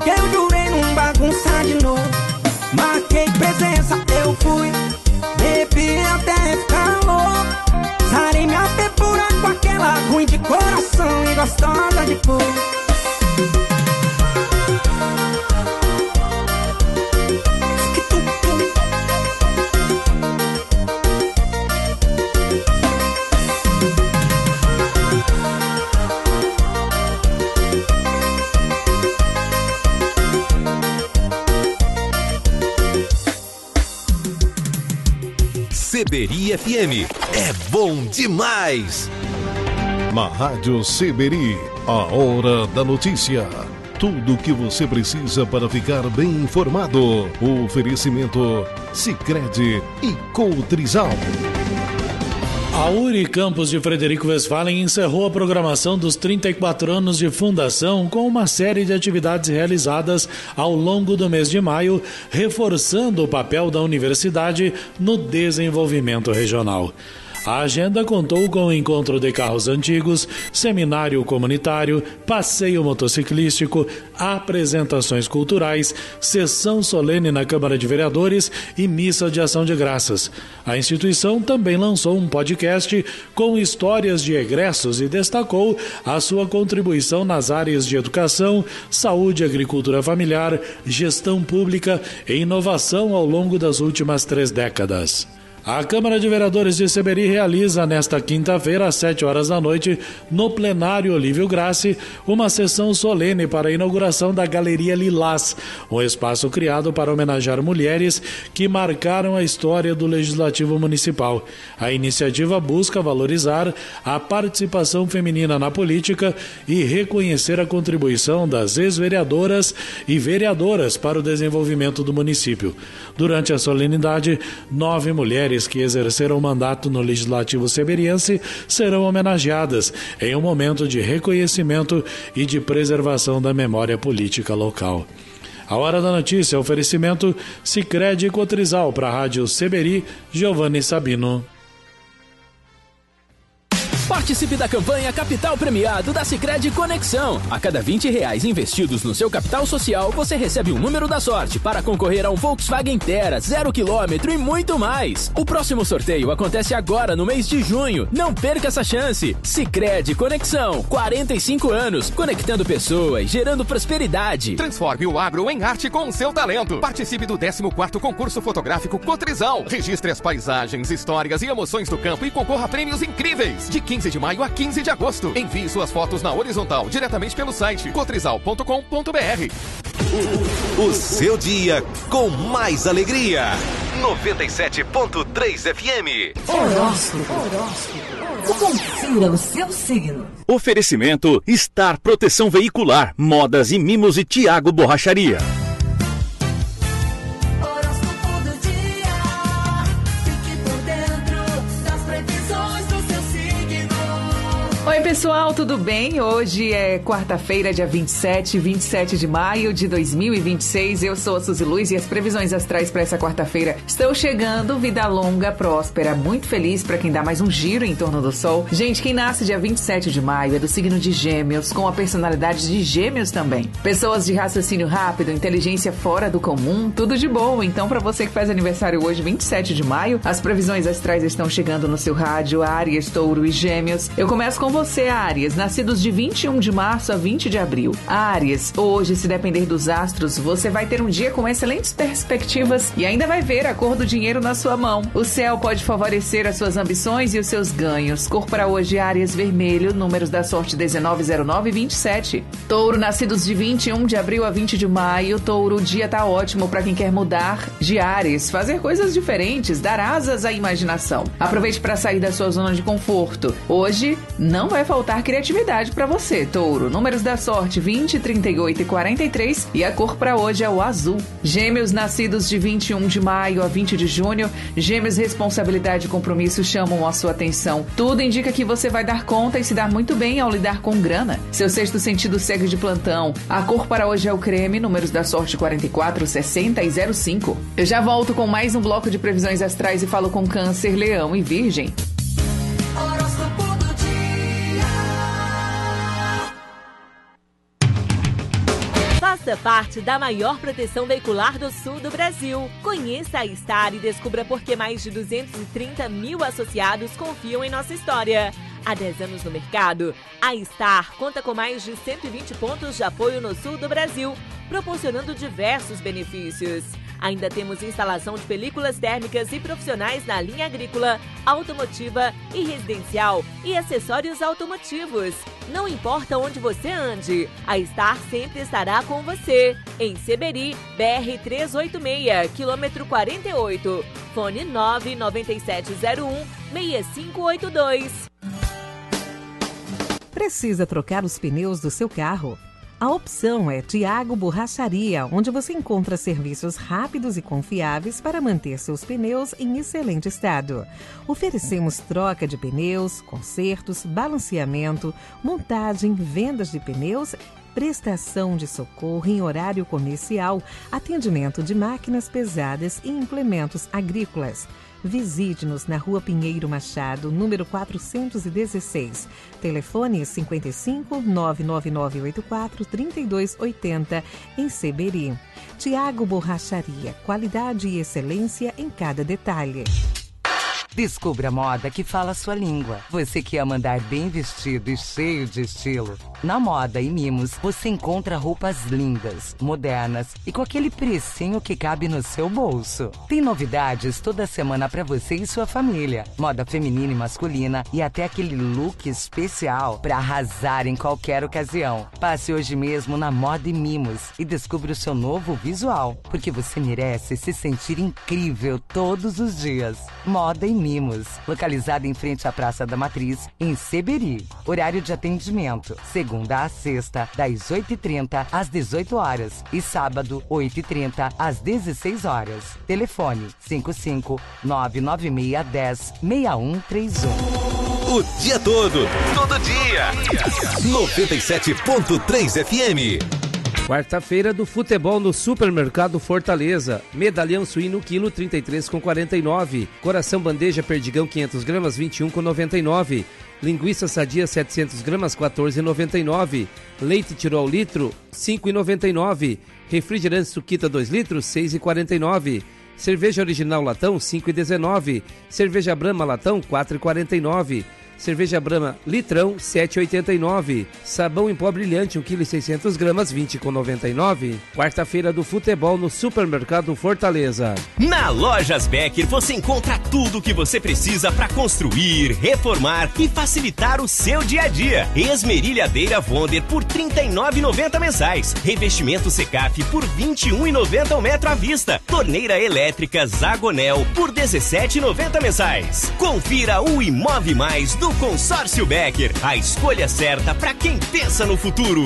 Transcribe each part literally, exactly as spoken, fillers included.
que eu jurei não bagunçar de novo. Marquei presença, eu fui, bebi até ficar louco. Sarei minha pepura com aquela ruim de coração e gostosa de fogo. Seberi F M, é bom demais! Na Rádio Seberi, a hora da notícia. Tudo o que você precisa para ficar bem informado. O oferecimento Sicredi e Cotrizal. A Unicampus de Frederico Westphalen encerrou a programação dos trinta e quatro anos de fundação com uma série de atividades realizadas ao longo do mês de maio, reforçando o papel da universidade no desenvolvimento regional. A agenda contou com o encontro de carros antigos, seminário comunitário, passeio motociclístico, apresentações culturais, sessão solene na Câmara de Vereadores e missa de ação de graças. A instituição também lançou um podcast com histórias de egressos e destacou a sua contribuição nas áreas de educação, saúde, agricultura familiar, gestão pública e inovação ao longo das últimas três décadas. A Câmara de Vereadores de Seberi realiza nesta quinta-feira, às sete horas da noite, no plenário Olívio Grassi, uma sessão solene para a inauguração da Galeria Lilás, um espaço criado para homenagear mulheres que marcaram a história do Legislativo Municipal. A iniciativa busca valorizar a participação feminina na política e reconhecer a contribuição das ex-vereadoras e vereadoras para o desenvolvimento do município. Durante a solenidade, nove mulheres que exerceram mandato no Legislativo seberiense serão homenageadas em um momento de reconhecimento e de preservação da memória política local. A hora da notícia, oferecimento Sicredi e Cotrizal para a Rádio Seberi, Giovanni Sabino. Participe da campanha Capital Premiado da Sicredi Conexão. A cada vinte reais investidos no seu capital social, você recebe um número da sorte para concorrer a um Volkswagen Terra, zero quilômetro e muito mais. O próximo sorteio acontece agora no mês de junho. Não perca essa chance. Sicredi Conexão, quarenta e cinco anos, conectando pessoas, gerando prosperidade. Transforme o agro em arte com o seu talento. Participe do décimo quarto concurso fotográfico Cotrizal. Registre as paisagens, histórias e emoções do campo e concorra a prêmios incríveis. De quinze de maio a quinze de agosto. Envie suas fotos na horizontal diretamente pelo site cotrizal ponto com ponto b r. O, o seu dia com mais alegria. noventa e sete ponto três F M. Horóscopo. Horóscopo. Confira o seu signo. Oferecimento Star Proteção Veicular, Modas e Mimos e Tiago Borracharia. Oi pessoal, tudo bem? Hoje é quarta-feira, dia vinte e sete, vinte e sete de maio de dois mil e vinte e seis. Eu sou a Suzy Luz e as previsões astrais para essa quarta-feira estão chegando. Vida longa, próspera, muito feliz para quem dá mais um giro em torno do sol. Gente, quem nasce dia vinte e sete de maio é do signo de Gêmeos, com a personalidade de Gêmeos também. Pessoas de raciocínio rápido, inteligência fora do comum, tudo de bom. Então, para você que faz aniversário hoje, vinte e sete de maio, as previsões astrais estão chegando no seu rádio, Áries, Touro e Gêmeos. Eu começo com você, Áries, nascidos de vinte e um de março a vinte de abril. Áries, hoje, se depender dos astros, você vai ter um dia com excelentes perspectivas e ainda vai ver a cor do dinheiro na sua mão. O céu pode favorecer as suas ambições e os seus ganhos. Cor para hoje, Áries, vermelho, números da sorte dezenove, zero nove e vinte e sete. Touro, nascidos de vinte e um de abril a vinte de maio. Touro, o dia tá ótimo para quem quer mudar de ares, fazer coisas diferentes, dar asas à imaginação. Aproveite para sair da sua zona de conforto. Hoje, não vai faltar criatividade para você, Touro. Números da sorte vinte, trinta e oito e quarenta e três e a cor para hoje é o azul. Gêmeos, nascidos de vinte e um de maio a vinte de junho. Gêmeos, responsabilidade e compromisso chamam a sua atenção. Tudo indica que você vai dar conta e se dar muito bem ao lidar com grana. Seu sexto sentido segue de plantão. A cor para hoje é o creme. Números da sorte quarenta e quatro, sessenta e zero cinco. Eu já volto com mais um bloco de previsões astrais e falo com Câncer, Leão e Virgem. Faça parte da maior proteção veicular do sul do Brasil. Conheça a Star e descubra por que mais de duzentos e trinta mil associados confiam em nossa história. Há dez anos no mercado, a Star conta com mais de cento e vinte pontos de apoio no sul do Brasil, proporcionando diversos benefícios. Ainda temos instalação de películas térmicas e profissionais na linha agrícola, automotiva e residencial e acessórios automotivos. Não importa onde você ande, a Star sempre estará com você. Em Seberi, B R trezentos e oitenta e seis, quilômetro quarenta e oito. Fone nove nove sete zero um seis cinco oito dois. Precisa trocar os pneus do seu carro? A opção é Thiago Borracharia, onde você encontra serviços rápidos e confiáveis para manter seus pneus em excelente estado. Oferecemos troca de pneus, consertos, balanceamento, montagem, vendas de pneus, prestação de socorro em horário comercial, atendimento de máquinas pesadas e implementos agrícolas. Visite-nos na Rua Pinheiro Machado, número quatrocentos e dezesseis. Telefone cinco cinco, nove nove nove oito quatro, três dois oito zero, em Seberi. Thiago Borracharia, qualidade e excelência em cada detalhe. Descubra a moda que fala a sua língua. Você que ama andar bem vestido e cheio de estilo. Na Moda e Mimos, você encontra roupas lindas, modernas e com aquele precinho que cabe no seu bolso. Tem novidades toda semana para você e sua família. Moda feminina e masculina e até aquele look especial para arrasar em qualquer ocasião. Passe hoje mesmo na Moda e Mimos e descubra o seu novo visual, porque você merece se sentir incrível todos os dias. Moda e Mimos. Mimos, localizada em frente à Praça da Matriz, em Seberi. Horário de atendimento, segunda a sexta, das oito e trinta às dezoito horas e sábado, oito e trinta às dezesseis horas. Telefone cinco cinco, nove nove seis um zero, seis um três um. O dia todo, todo dia. noventa e sete ponto três F M. Quarta-feira do futebol no Supermercado Fortaleza. Medalhão suíno quilo trinta e três reais e quarenta e nove centavos. Coração bandeja perdigão quinhentas gramas vinte e um reais e noventa e nove centavos. Linguiça sadia setecentas gramas quatorze reais e noventa e nove centavos. Leite Tirol litro cinco reais e noventa e nove centavos. Refrigerante Suquita dois litros seis reais e quarenta e nove centavos. Cerveja original latão cinco reais e dezenove centavos. Cerveja Brahma latão quatro reais e quarenta e nove centavos. Cerveja Brahma litrão sete reais e oitenta e nove centavos. Sabão em pó brilhante um quilo e seiscentas gramas vinte reais e noventa e nove centavos. Quarta-feira do futebol no Supermercado Fortaleza. Na Lojas Becker você encontra tudo o que você precisa para construir, reformar e facilitar o seu dia a dia. Esmerilhadeira Wonder por trinta e nove reais e noventa centavos mensais. Revestimento Secaf por vinte e um reais e noventa centavos o metro à vista. Torneira elétrica Zagonel por dezessete reais e noventa centavos mensais. Confira o Imove Mais do Consórcio Becker, a escolha certa para quem pensa no futuro.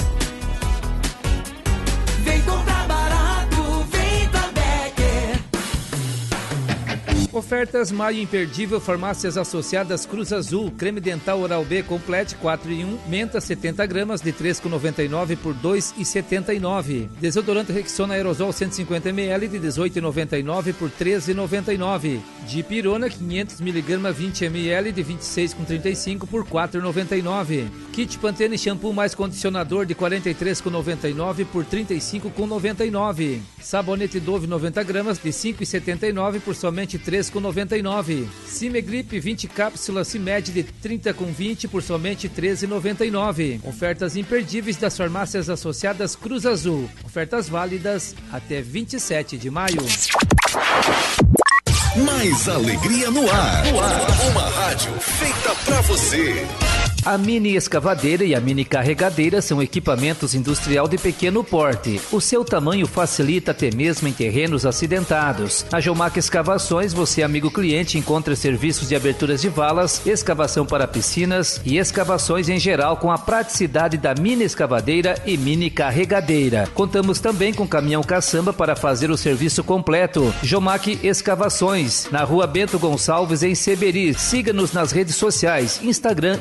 Vem comprar barato, vem pra Becker. Ofertas Maio Imperdível, Farmácias Associadas Cruz Azul, creme dental Oral B Complete quatro em um, menta setenta gramas de três reais e noventa e nove centavos por dois reais e setenta e nove centavos. Desodorante Rexona Aerosol cento e cinquenta mililitros de dezoito reais e noventa e nove centavos por treze reais e noventa e nove centavos. Dipirona quinhentos miligramas vinte mililitros de vinte e seis reais e trinta e cinco centavos por quatro reais e noventa e nove centavos. Kit Pantene Shampoo mais condicionador de quarenta e três reais e noventa e nove centavos por trinta e cinco reais e noventa e nove centavos. Sabonete Dove noventa gramas de cinco reais e setenta e nove centavos por somente três reais e noventa e nove centavos. Cimegrip vinte cápsulas Cimed de trinta com vinte por somente treze reais e noventa e nove centavos. Ofertas imperdíveis das Farmácias Associadas Cruz Azul. Ofertas válidas até vinte e sete de maio. Mais alegria no ar. No ar. Uma rádio feita pra você. A mini escavadeira e a mini carregadeira são equipamentos industrial de pequeno porte. O seu tamanho facilita até mesmo em terrenos acidentados. Na Jomac Escavações, você, amigo cliente, encontra serviços de aberturas de valas, escavação para piscinas e escavações em geral com a praticidade da mini escavadeira e mini carregadeira. Contamos também com caminhão caçamba para fazer o serviço completo. Jomac Escavações, na Rua Bento Gonçalves, em Seberi. Siga-nos nas redes sociais, Instagram e Facebook.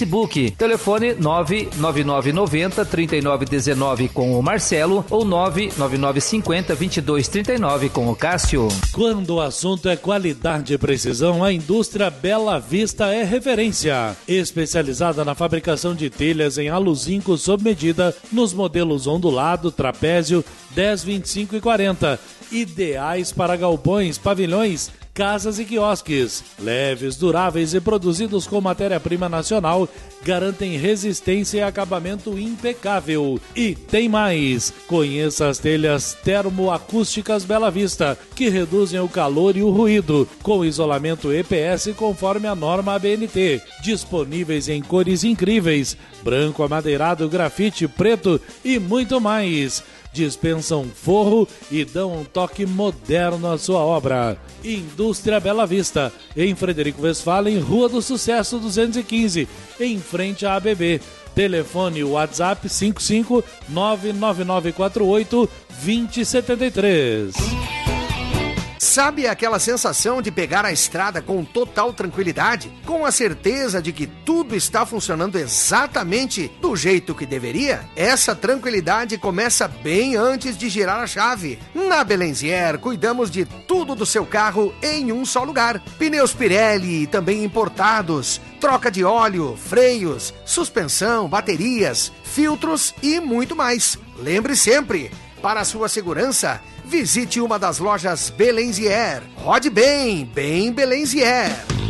Facebook. Telefone nove nove nove nove zero três nove um nove com o Marcelo ou nove nove nove cinco zero dois dois três nove com o Cássio. Quando o assunto é qualidade e precisão, a indústria Bela Vista é referência. Especializada na fabricação de telhas em aluzinco sob medida nos modelos ondulado, trapézio, dez, vinte e cinco e quarenta. Ideais para galpões, pavilhões, casas e quiosques. Leves, duráveis e produzidos com matéria-prima nacional, garantem resistência e acabamento impecável. E tem mais! Conheça as telhas termoacústicas Bela Vista, que reduzem o calor e o ruído, com isolamento E P S conforme a norma A B N T. Disponíveis em cores incríveis, branco, amadeirado, grafite, preto e muito mais. Dispensam forro e dão um toque moderno à sua obra. Indústria Bela Vista, em Frederico Westphalen, Rua do Sucesso duzentos e quinze, em frente à A B B. Telefone WhatsApp cinco cinco nove nove nove quatro oito dois zero sete três. Sabe aquela sensação de pegar a estrada com total tranquilidade, com a certeza de que tudo está funcionando exatamente do jeito que deveria? Essa tranquilidade começa bem antes de girar a chave. Na Belenzier, cuidamos de tudo do seu carro em um só lugar. Pneus Pirelli, também importados, troca de óleo, freios, suspensão, baterias, filtros e muito mais. Lembre sempre, para a sua segurança, visite uma das lojas Belenzier. Rode bem, bem Belenzier.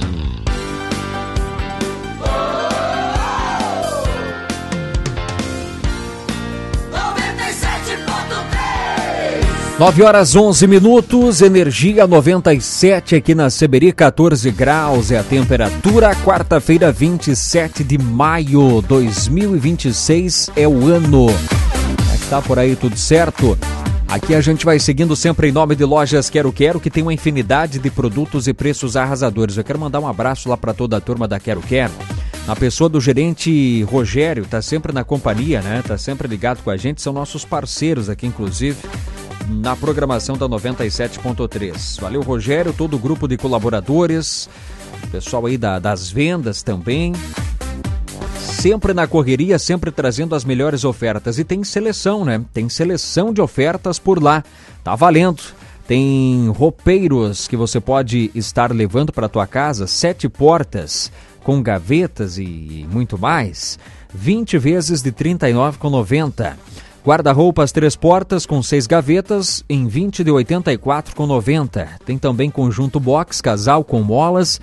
nove horas onze minutos, energia noventa e sete aqui na Seberi, quatorze graus é a temperatura. Quarta-feira, vinte e sete de maio de dois mil e vinte e seis é o ano. Como é que tá por aí, tudo certo? Aqui a gente vai seguindo sempre em nome de Lojas Quero Quero, que tem uma infinidade de produtos e preços arrasadores. Eu quero mandar um abraço lá para toda a turma da Quero Quero. Na pessoa do gerente Rogério, tá sempre na companhia, né? Tá sempre ligado com a gente, são nossos parceiros aqui, inclusive, na programação da noventa e sete ponto três. Valeu, Rogério, todo o grupo de colaboradores, pessoal aí da, das vendas também. Sempre na correria, sempre trazendo as melhores ofertas. E tem seleção, né? Tem seleção de ofertas por lá. Tá valendo. Tem roupeiros que você pode estar levando para tua casa, sete portas, com gavetas e muito mais. vinte vezes de trinta e nove reais e noventa centavos. Guarda-roupas três portas com seis gavetas em vinte de oitenta e quatro reais e noventa centavos. Tem também conjunto box, casal com molas,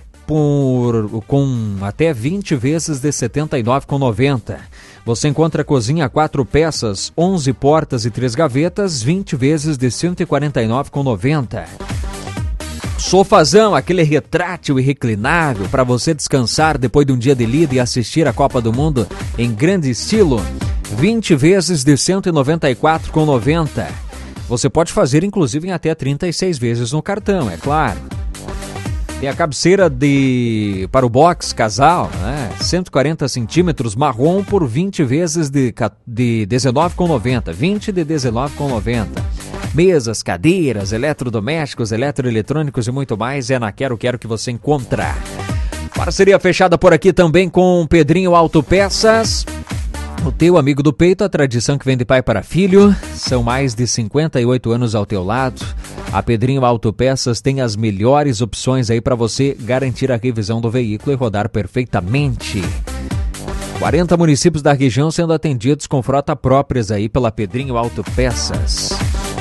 Por, com até vinte vezes de setenta e nove reais e noventa centavos. Você encontra cozinha quatro peças, onze portas e três gavetas, vinte vezes de cento e quarenta e nove reais e noventa centavos. Sofazão, aquele retrátil e reclinável para você descansar depois de um dia de lida e assistir a Copa do Mundo em grande estilo, vinte vezes de cento e noventa e quatro reais e noventa centavos. Você pode fazer inclusive em até trinta e seis vezes no cartão, é claro. Tem a cabeceira de para o box casal, né? cento e quarenta centímetros marrom por vinte vezes de, de dezenove reais e noventa centavos. vinte de dezenove reais e noventa centavos. Mesas, cadeiras, eletrodomésticos, eletroeletrônicos e muito mais é na Quero Quero que você encontra. Parceria fechada por aqui também com Pedrinho Autopeças. O teu amigo do peito, a tradição que vem de pai para filho. São mais de cinquenta e oito anos ao teu lado. A Pedrinho Autopeças tem as melhores opções aí para você garantir a revisão do veículo e rodar perfeitamente. quarenta municípios da região sendo atendidos com frota próprias aí pela Pedrinho Autopeças.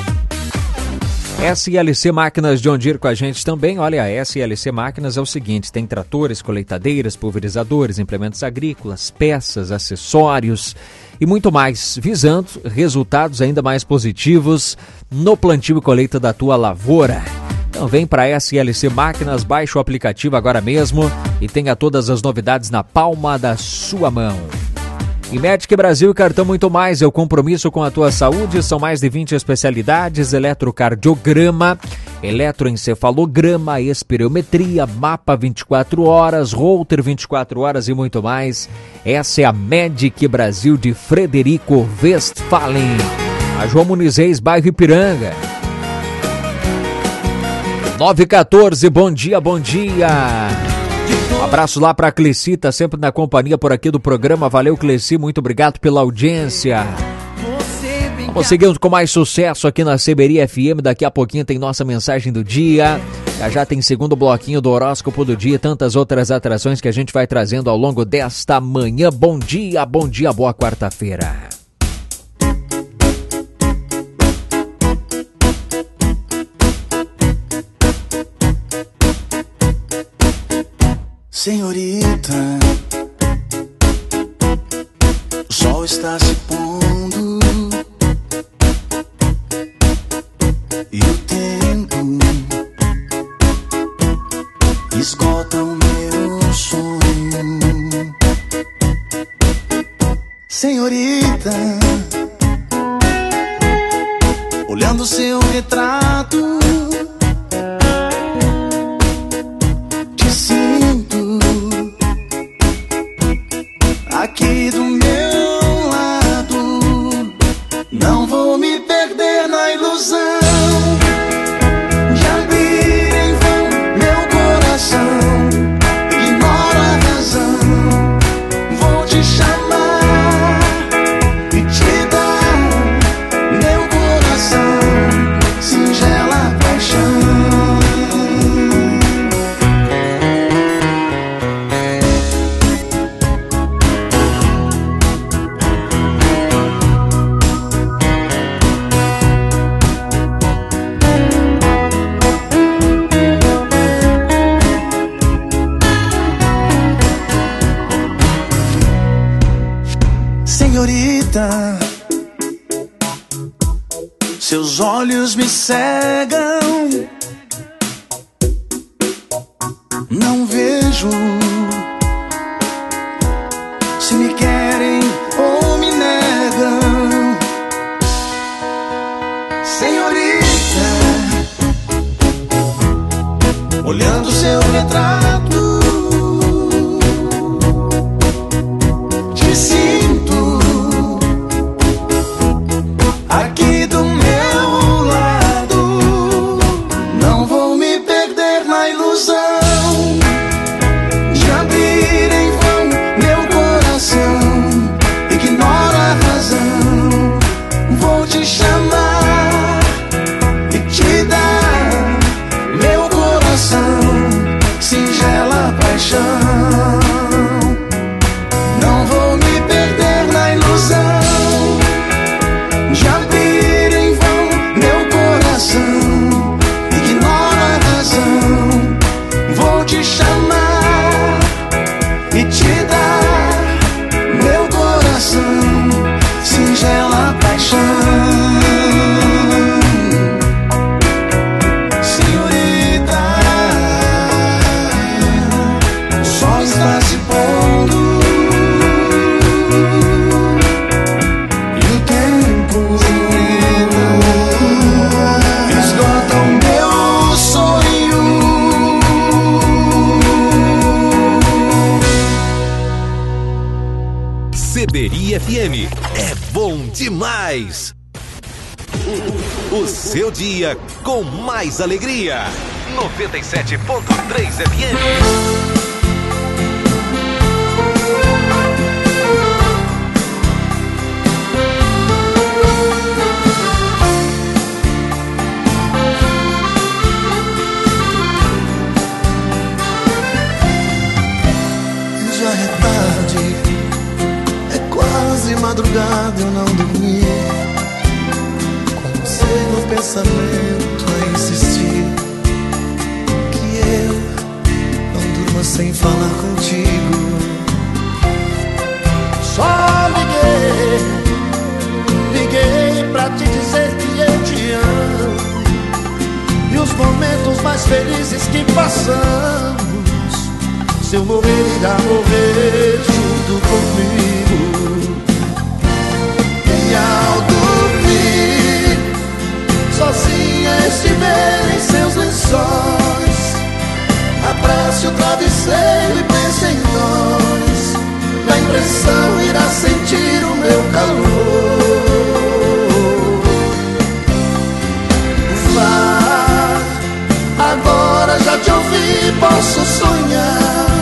S L C Máquinas John Deere com a gente também. Olha, a S L C Máquinas é o seguinte, tem tratores, colheitadeiras, pulverizadores, implementos agrícolas, peças, acessórios e muito mais, visando resultados ainda mais positivos no plantio e colheita da tua lavoura. Então vem para S L C Máquinas, baixa o aplicativo agora mesmo e tenha todas as novidades na palma da sua mão. E Medic Brasil e Cartão Muito Mais é o compromisso com a tua saúde. São mais de vinte especialidades: eletrocardiograma, eletroencefalograma, espirometria, mapa vinte e quatro horas, Holter vinte e quatro horas e muito mais. Essa é a Medic Brasil de Frederico Westphalen. A João Muniz, bairro Ipiranga. nove e quatorze, bom dia, bom dia. Um abraço lá pra Clecita, sempre na companhia por aqui do programa. Valeu, Cleci, muito obrigado pela audiência. Vamos seguindo com mais sucesso aqui na C B R F M. Daqui a pouquinho tem nossa mensagem do dia. Já já tem segundo bloquinho do horóscopo do dia. Tantas outras atrações que a gente vai trazendo ao longo desta manhã. Bom dia, bom dia, boa quarta-feira. Senhorita, o sol está se pondo e o tempo esgota o meu sonho. Senhorita, olhando seu retrato, te sinto aqui do meu lado. Não vou me perder na ilusão de abrir em vão meu coração. Ignoro a razão, vou te chamar e te dar meu coração, singela paixão. Senhorita, seus olhos me cegam, não vejo se me querem ou me negam. Senhorita, olhando seu retrato, te sinto aqui do meu lado. Não vou me perder na ilusão de abrir em vão meu coração. Ignoro a razão, vou te chamar e te dar meu coração, singela paixão. Não vou me perder na ilusão de abrir em vão meu coração. Ignoro a razão, vou te chamar e te dar meu coração, singela paixão. Senhorita, o sol está se pondo e o tempo esgota o meu sonho. C B R F M é bom demais. O, o seu dia com mais alegria. noventa e sete ponto três F M. Já é tarde, é quase madrugada, eu não dormi, com você no pensamento a insistir que eu não durma sem falar contigo. Só liguei, liguei pra te dizer que eu te amo, e os momentos mais felizes que passamos, se eu morrer, irá morrer junto comigo. E ao dormir, sozinha estiver em seus lençóis, abrace o travesseiro e pense em nós. Na impressão irá sentir o meu calor. Vá, agora já te ouvi, posso sonhar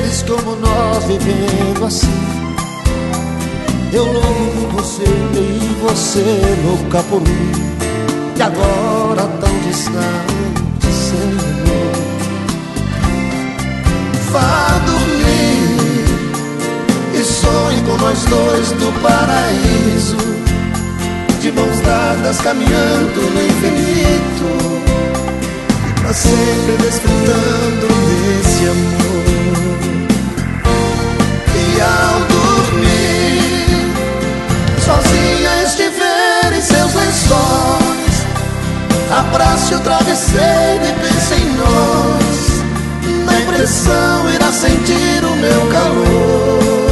vezes como nós vivendo assim. Eu louco por você e você louca por mim. E agora tão distante, Senhor. Vá dormir e sonhe com nós dois no paraíso, de mãos dadas caminhando no infinito, e pra sempre desfrutando desse amor. E ao dormir, sozinha estiver em seus lençóis, abrace o travesseiro e pense em nós. Na impressão irá sentir o meu calor.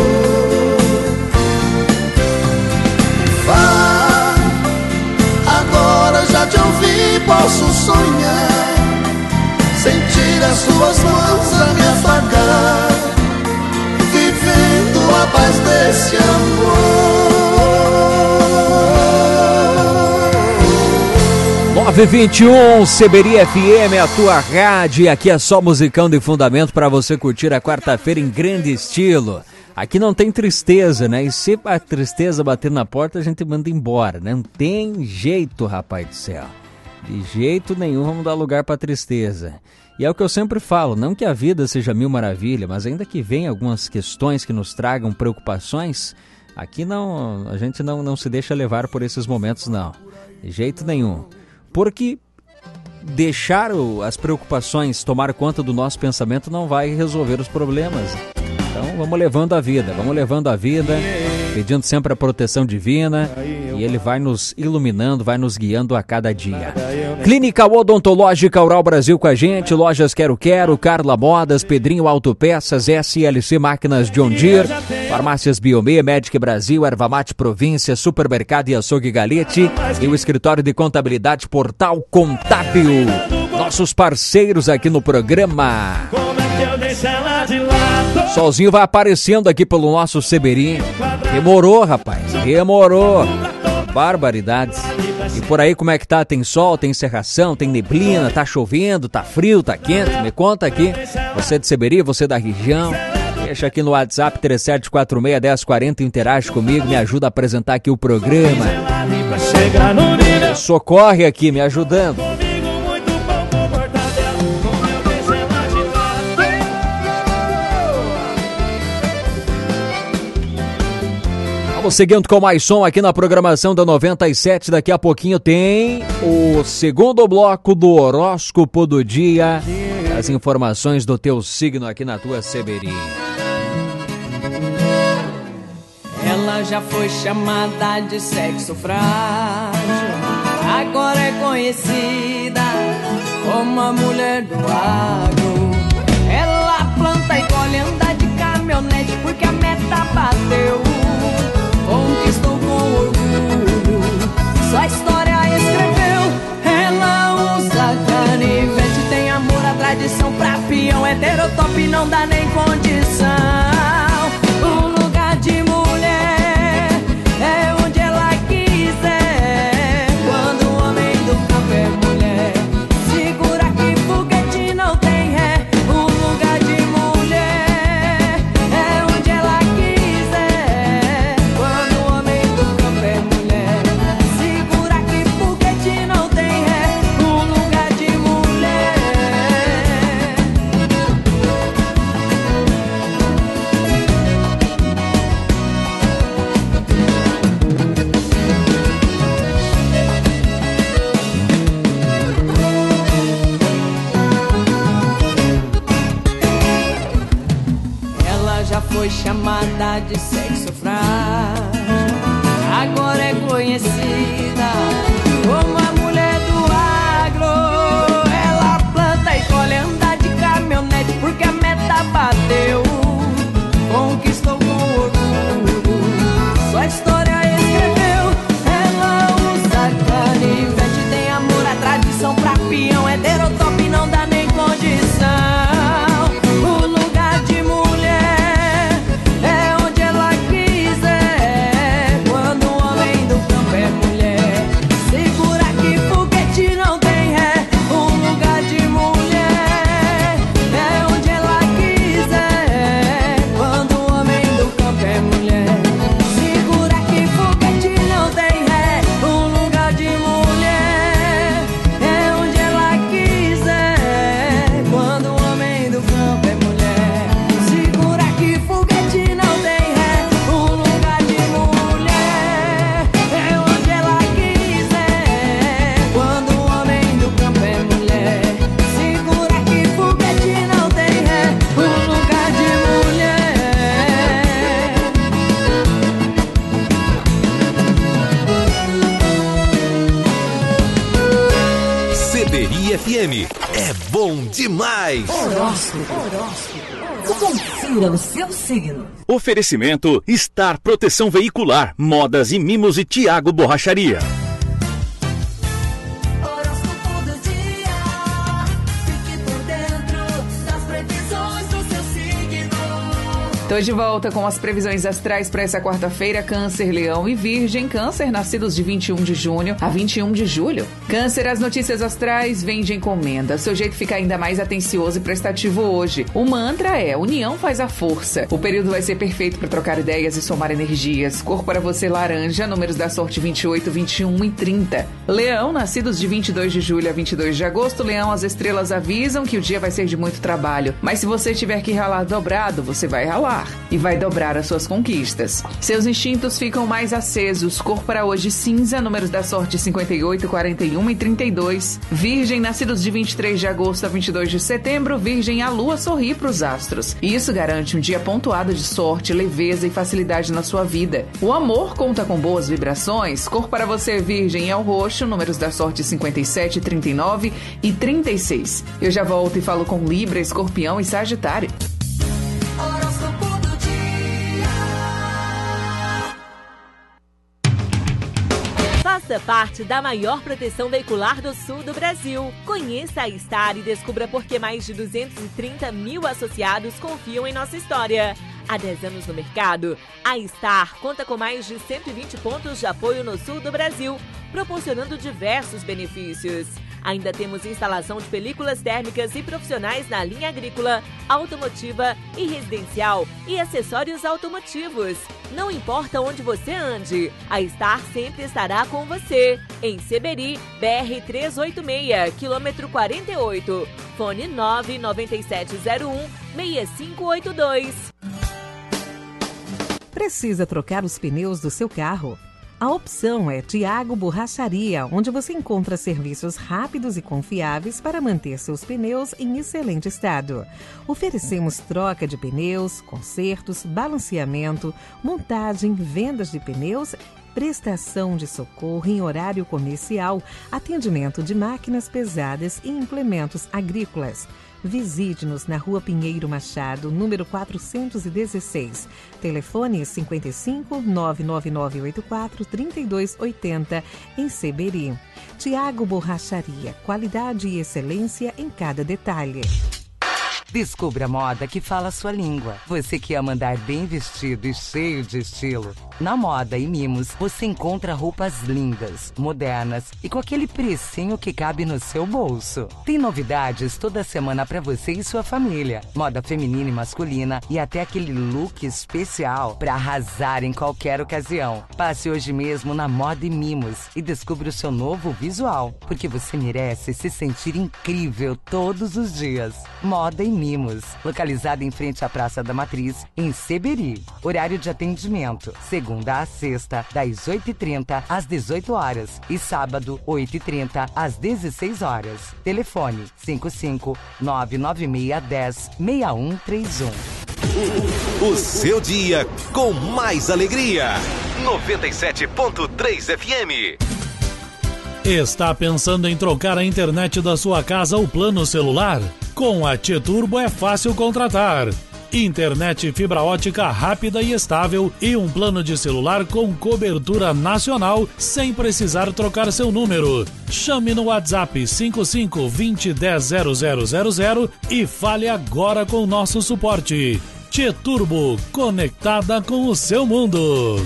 Vá, agora já te ouvi, posso sonhar, sentir as suas mãos a me afagar, vivendo a paz desse amor. nove e vinte e um, Seberi F M, a tua rádio. Aqui é só musicão de fundamento para você curtir a quarta-feira em grande estilo. Aqui não tem tristeza, né? E se a tristeza bater na porta, a gente manda embora, né? Não tem jeito, rapaz do céu. De jeito nenhum vamos dar lugar para tristeza. E é o que eu sempre falo, não que a vida seja mil maravilha, mas ainda que venham algumas questões que nos tragam preocupações, aqui não, a gente não, não se deixa levar por esses momentos, não. De jeito nenhum. Porque deixar o, as preocupações tomar conta do nosso pensamento não vai resolver os problemas. Então vamos levando a vida, vamos levando a vida, pedindo sempre a proteção divina, e Ele vai nos iluminando, vai nos guiando a cada dia. Clínica Odontológica Oral Brasil com a gente, Lojas Quero Quero, Carla Modas, Pedrinho Autopeças, S L C Máquinas John Deere, Farmácias Biomê, Medic Brasil, Ervamate Província, Supermercado e Açougue Galete e o Escritório de Contabilidade Portal Contábil. Nossos parceiros aqui no programa. Solzinho vai aparecendo aqui pelo nosso Seberi. Demorou, rapaz, demorou. Barbaridades. E por aí como é que tá? Tem sol, tem cerração, tem neblina, tá chovendo, tá frio, tá quente? Me conta aqui. Você de Seberi, você da região. Deixa aqui no WhatsApp três sete quatro seis, um zero quatro zero, interage comigo, me ajuda a apresentar aqui o programa. Socorre aqui, me ajudando. Vamos seguindo com mais som aqui na programação da noventa e sete. Daqui a pouquinho tem o segundo bloco do horóscopo do dia. As informações do teu signo aqui na tua Seberi. Ela já foi chamada de sexo frágil, agora é conhecida como a mulher do agro. Ela planta e colhe, anda de caminhonete porque a meta bateu. Conquistou com orgulho, sua história escreveu. Ela usa canivete, tem amor à tradição, pra peão heterotop não dá nem condição. O lugar de mulher é onde ela quiser. Quando o homem do campo é mulher, segura que foguete não tem ré. O lugar de mulher é onde ela quiser. Quando o homem do campo é mulher, segura que foguete não tem ré. O lugar de mulher. Ela já foi chamada de sexo frágil, agora é conhecida como a mulher do agro. Ela planta e colhe, anda de caminhonete porque a meta bateu. Conquistou com orgulho, sua história escreveu. Ela usa canivete, tem amor à tradição, pra peão heterotop não dá nem condição. O lugar de mulher é onde ela quiser. F M. É bom demais! Horóscopo. Horóscopo. Confira o seu signo. Oferecimento Star Proteção Veicular, Modas e Mimos e Tiago Borracharia. Estou de volta com as previsões astrais para essa quarta-feira. Câncer, Leão e Virgem. Câncer, nascidos de vinte e um de junho a vinte e um de julho. Câncer, as notícias astrais vêm de encomenda. Seu jeito fica ainda mais atencioso e prestativo hoje. O mantra é: união faz a força. O período vai ser perfeito para trocar ideias e somar energias. Cor para você, laranja. Números da sorte vinte e oito, vinte e um e trinta. Leão, nascidos de vinte e dois de julho a vinte e dois de agosto. Leão, as estrelas avisam que o dia vai ser de muito trabalho. Mas se você tiver que ralar dobrado, você vai ralar e vai dobrar as suas conquistas. Seus instintos ficam mais acesos. Cor para hoje, cinza. Números da sorte cinquenta e oito, quarenta e um e trinta e dois. Virgem, nascidos de vinte e três de agosto a vinte e dois de setembro. Virgem, a lua sorri para os astros. Isso garante um dia pontuado de sorte, leveza e facilidade na sua vida. O amor conta com boas vibrações. Cor para você, Virgem, é o roxo. Números da sorte cinquenta e sete, trinta e nove e trinta e seis. Eu já volto e falo com Libra, Escorpião e Sagitário. Faça parte da maior proteção veicular do sul do Brasil. Conheça a Star e descubra por que mais de duzentos e trinta mil associados confiam em nossa história. Há dez anos no mercado, a Star conta com mais de cento e vinte pontos de apoio no sul do Brasil, proporcionando diversos benefícios. Ainda temos instalação de películas térmicas e profissionais na linha agrícola, automotiva e residencial e acessórios automotivos. Não importa onde você ande, a Star sempre estará com você. Em Seberi, B R trezentos e oitenta e seis, quilômetro quarenta e oito. Fone nove nove sete zero um, seis cinco oito dois. Precisa trocar os pneus do seu carro? A opção é Tiago Borracharia, onde você encontra serviços rápidos e confiáveis para manter seus pneus em excelente estado. Oferecemos troca de pneus, consertos, balanceamento, montagem, vendas de pneus, prestação de socorro em horário comercial, atendimento de máquinas pesadas e implementos agrícolas. Visite-nos na Rua Pinheiro Machado, número quatrocentos e dezesseis. Telefone cinquenta e cinco, nove nove nove oito quatro, três dois oito zero, em Seberi. Tiago Borracharia, qualidade e excelência em cada detalhe. Descubra a moda que fala a sua língua. Você que ama andar bem vestido e cheio de estilo. Na Moda e Mimos, você encontra roupas lindas, modernas e com aquele precinho que cabe no seu bolso. Tem novidades toda semana para você e sua família. Moda feminina e masculina e até aquele look especial para arrasar em qualquer ocasião. Passe hoje mesmo na Moda e Mimos e descubra o seu novo visual, porque você merece se sentir incrível todos os dias. Moda e Mimos. Mimos, localizada em frente à Praça da Matriz, em Seberi. Horário de atendimento, segunda a sexta, das oito e trinta às dezoito horas e sábado, oito e trinta às dezesseis horas. Telefone cinco cinco, nove nove seis, um zero, seis um três um. O seu dia com mais alegria. noventa e sete ponto três F M. Está pensando em trocar a internet da sua casa ou plano celular? Com a T-Turbo é fácil contratar. Internet fibra ótica rápida e estável e um plano de celular com cobertura nacional sem precisar trocar seu número. Chame no WhatsApp cinco cinco, vinte, dez, zero zero zero zero e fale agora com o nosso suporte. T-Turbo, conectada com o seu mundo.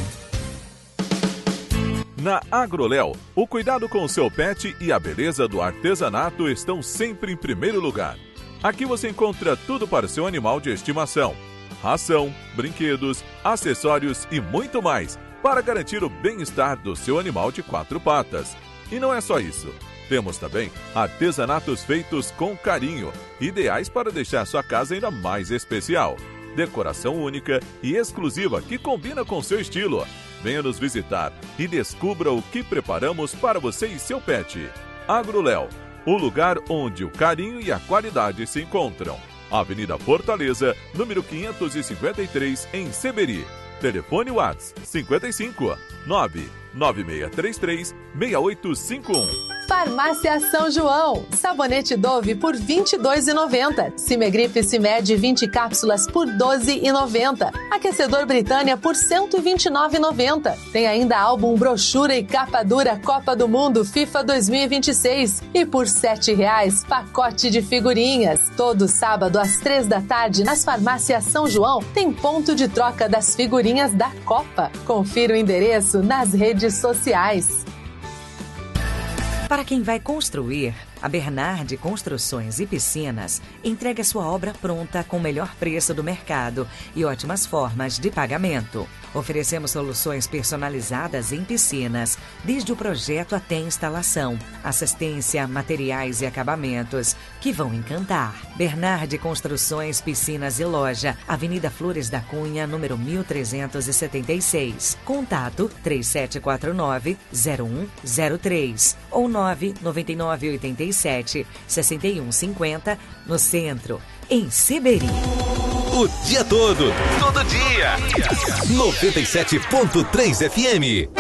Na Agroléu, o cuidado com o seu pet e a beleza do artesanato estão sempre em primeiro lugar. Aqui você encontra tudo para o seu animal de estimação: ração, brinquedos, acessórios e muito mais, para garantir o bem-estar do seu animal de quatro patas. E não é só isso. Temos também artesanatos feitos com carinho, ideais para deixar sua casa ainda mais especial. Decoração única e exclusiva que combina com seu estilo. Venha nos visitar e descubra o que preparamos para você e seu pet. Agroléu, o lugar onde o carinho e a qualidade se encontram. Avenida Fortaleza, número quinhentos e cinquenta e três, em Seberi. Telefone WhatsApp cinquenta e cinco, nove nove seis três três, seis oito cinco um. Farmácia São João. Sabonete Dove por vinte e dois reais e noventa centavos. Cimegrife Cimed vinte cápsulas por doze reais e noventa centavos. Aquecedor Britânia por cento e vinte e nove reais e noventa centavos. Tem ainda álbum, brochura e capa dura Copa do Mundo FIFA dois mil e vinte e seis. E por sete reais, pacote de figurinhas. Todo sábado às três da tarde, nas farmácias São João, tem ponto de troca das figurinhas da Copa. Confira o endereço nas redes sociais. Para quem vai construir, a Bernardi Construções e Piscinas entrega sua obra pronta com o melhor preço do mercado e ótimas formas de pagamento. Oferecemos soluções personalizadas em piscinas, desde o projeto até a instalação, assistência, materiais e acabamentos que vão encantar. Bernardi Construções, Piscinas e Loja, Avenida Flores da Cunha, número mil trezentos e setenta e seis. Contato três sete quatro nove, zero um zero três ou nove nove nove oito sete, seis um cinco zero no centro, em Seberi. O dia todo, todo dia. noventa e sete ponto três F M.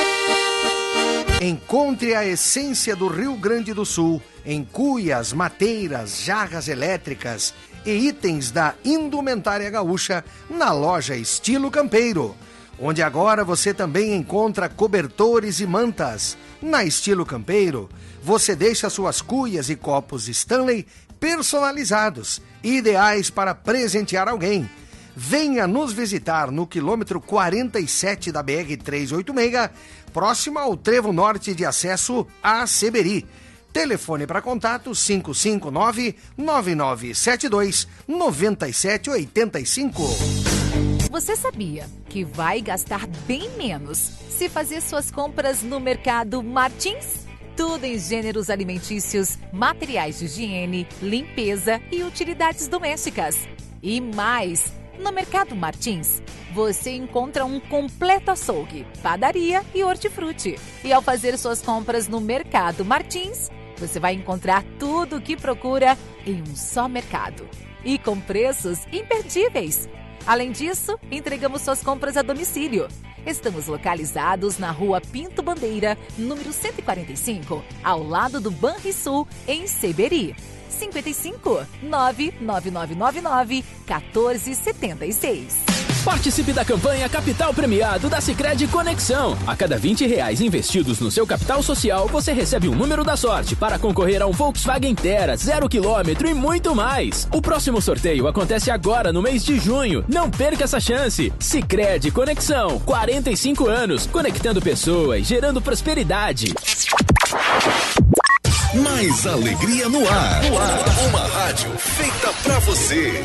Encontre a essência do Rio Grande do Sul em cuias, mateiras, jarras elétricas e itens da indumentária gaúcha na loja Estilo Campeiro, onde agora você também encontra cobertores e mantas. Na Estilo Campeiro, você deixa suas cuias e copos Stanley personalizados, ideais para presentear alguém. Venha nos visitar no quilômetro quarenta e sete da B R trezentos e oitenta e seis, próximo ao trevo norte de acesso a Seberi. Telefone para contato cinco cinco nove, nove nove sete dois, nove sete oito cinco. Você sabia que vai gastar bem menos se fazer suas compras no Mercado Martins? Tudo em gêneros alimentícios, materiais de higiene, limpeza e utilidades domésticas. E mais, no Mercado Martins, você encontra um completo açougue, padaria e hortifruti. E ao fazer suas compras no Mercado Martins, você vai encontrar tudo o que procura em um só mercado. E com preços imperdíveis. Além disso, entregamos suas compras a domicílio. Estamos localizados na Rua Pinto Bandeira, número cento e quarenta e cinco, ao lado do Banrisul, em Seberi. cinco cinco, nove nove nove nove nove, um quatro sete seis. Participe da campanha Capital Premiado da Sicredi Conexão. A cada vinte reais investidos no seu capital social, você recebe um número da sorte para concorrer a um Volkswagen Tera, zero quilômetro e muito mais. O próximo sorteio acontece agora no mês de junho. Não perca essa chance. Sicredi Conexão, quarenta e cinco anos, conectando pessoas, gerando prosperidade. Mais alegria no ar. No ar. Uma rádio feita pra você.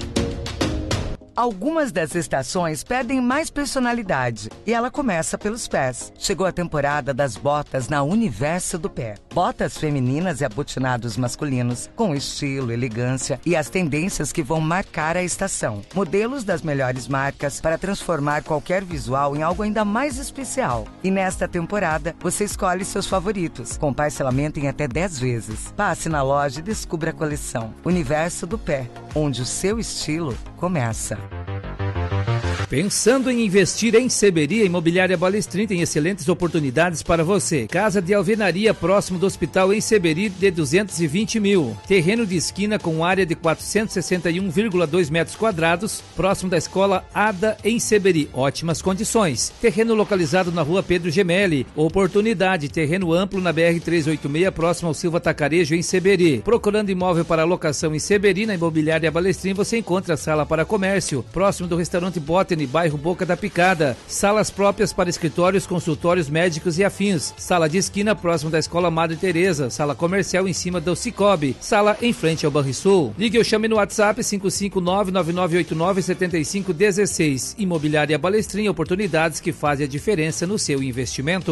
Algumas das estações perdem mais personalidade e ela começa pelos pés. Chegou a temporada das botas na Universo do Pé. Botas femininas e abotinados masculinos com estilo, elegância e as tendências que vão marcar a estação. Modelos das melhores marcas para transformar qualquer visual em algo ainda mais especial. E nesta temporada, você escolhe seus favoritos, com parcelamento em até dez vezes. Passe na loja e descubra a coleção Universo do Pé, onde o seu estilo começa. Pensando em investir em Seberi, a Imobiliária Balestrin tem excelentes oportunidades para você. Casa de alvenaria próximo do hospital em Seberi de duzentos e vinte mil. Terreno de esquina com área de quatrocentos e sessenta e um vírgula dois metros quadrados, próximo da escola Ada em Seberi. Ótimas condições. Terreno localizado na rua Pedro Gemelli. Oportunidade, terreno amplo na B R trezentos e oitenta e seis, próximo ao Silva Tacarejo em Seberi. Procurando imóvel para locação em Seberi, na Imobiliária Balestrin você encontra a sala para comércio, próximo do restaurante Botany, bairro Boca da Picada. Salas próprias para escritórios, consultórios médicos e afins. Sala de esquina próximo da Escola Madre Teresa. Sala comercial em cima do Cicobi. Sala em frente ao Banrisul. Ligue ou chame no WhatsApp cinco cinco nove, nove nove oito nove, sete cinco um seis. Imobiliária Balestrin, oportunidades que fazem a diferença no seu investimento.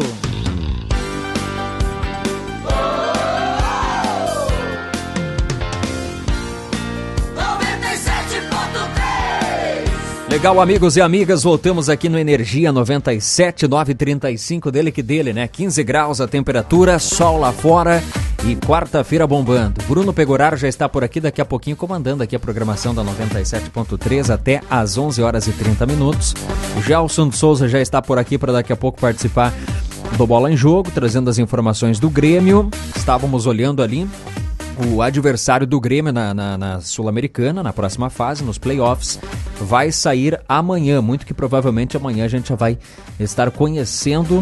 Legal, amigos e amigas, voltamos aqui no Energia noventa e sete, nove trinta e cinco, dele que dele, né? quinze graus a temperatura, sol lá fora e quarta-feira bombando. Bruno Pegorar já está por aqui, daqui a pouquinho comandando aqui a programação da noventa e sete ponto três até às onze horas e trinta minutos. O Gelson de Souza já está por aqui para daqui a pouco participar do Bola em Jogo, trazendo as informações do Grêmio. Estávamos olhando ali o adversário do Grêmio na, na, na Sul-Americana, na próxima fase, nos playoffs, vai sair amanhã. Muito que provavelmente amanhã a gente já vai estar conhecendo